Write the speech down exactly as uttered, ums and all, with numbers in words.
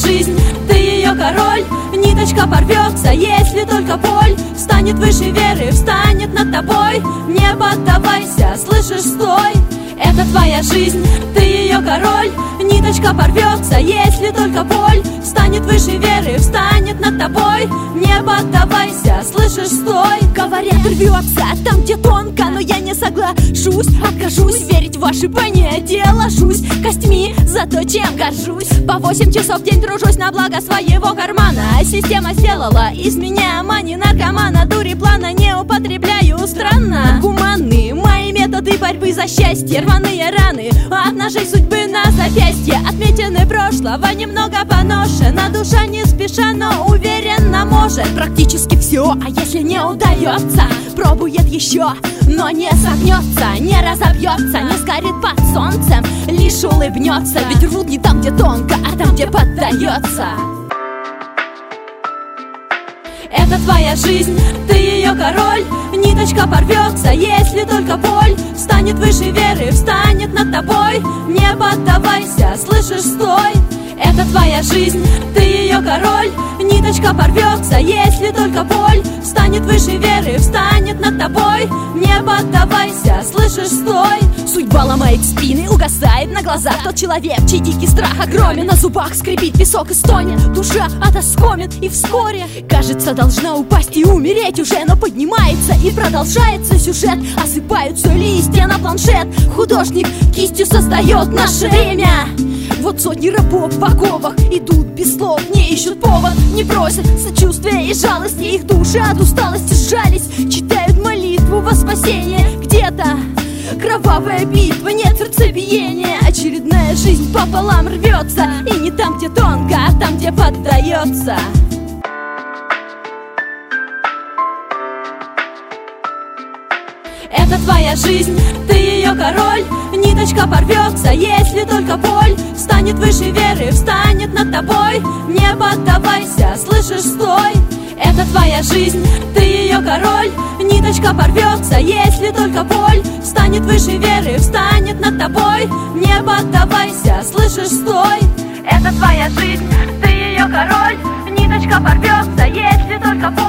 жизнь, ты ее король. Ниточка порвется, если только боль станет выше веры, встанет над тобой. Не поддавайся, слышишь, стой. Это твоя жизнь, ты ее король. Ниточка порвется, если только боль станет выше веры, встанет над тобой. Не поддавайся, слышишь, стой. Говорят, рвется там, где тонко, но я не соглашусь. Откажусь верить в ваши понятия, ложусь костьми за то, чем горжусь. По восемь часов в день тружусь на благо своего кармана. Система сделала из меня мани наркомана. Дури плана не употребляю, странно. Гуманные мои методы борьбы за счастье. Рваные раны от ножей судьбы на запястье. Отметины прошлого немного поношена. Душа не спеша, но уверенно может практически все, а если не удается, пробует еще, но не согнется, не разобьется, не сгорит под солнцем, лишь улыбнется. Ведь рвут не там, где тонко, а там, где поддается. Это твоя жизнь, ты ее король. Ниточка порвется, если только боль станет выше веры, встанет над тобой. Не поддавайся, слышишь, стой. Это твоя жизнь, ты ее король. Ниточка порвется, если только боль станет выше веры, встанет над тобой. Не поддавайся, слышишь, стой. Судьба ломает спины, угасает на глазах тот человек, чей дикий страх огромен. На зубах скрипит песок и стонет, душа отоскомит, и вскоре, кажется, должна упасть и умереть уже. Но поднимается и продолжается сюжет. Осыпаются листья на планшет. Художник кистью создает наше время. Вот сотни рабов в оковах идут без слов, не ищут повод, не просят сочувствия и жалости. Их души от усталости сжались, читают молитву во спасение. Где-то кровавая битва, нет сердцебиения. Очередная жизнь пополам рвется, и не там, где тонко, а там, где поддается. Это твоя жизнь, ты ее король. Ниточка порвется, если только боль станет выше веры, встанет над тобой. Не поддавайся, слышишь, стой. Это твоя жизнь, ты ее король. Ниточка порвется, если только боль станет выше веры, встанет над тобой. Не поддавайся, слышишь, стой. Это твоя жизнь, ты ее король. Ниточка порвется, если только боль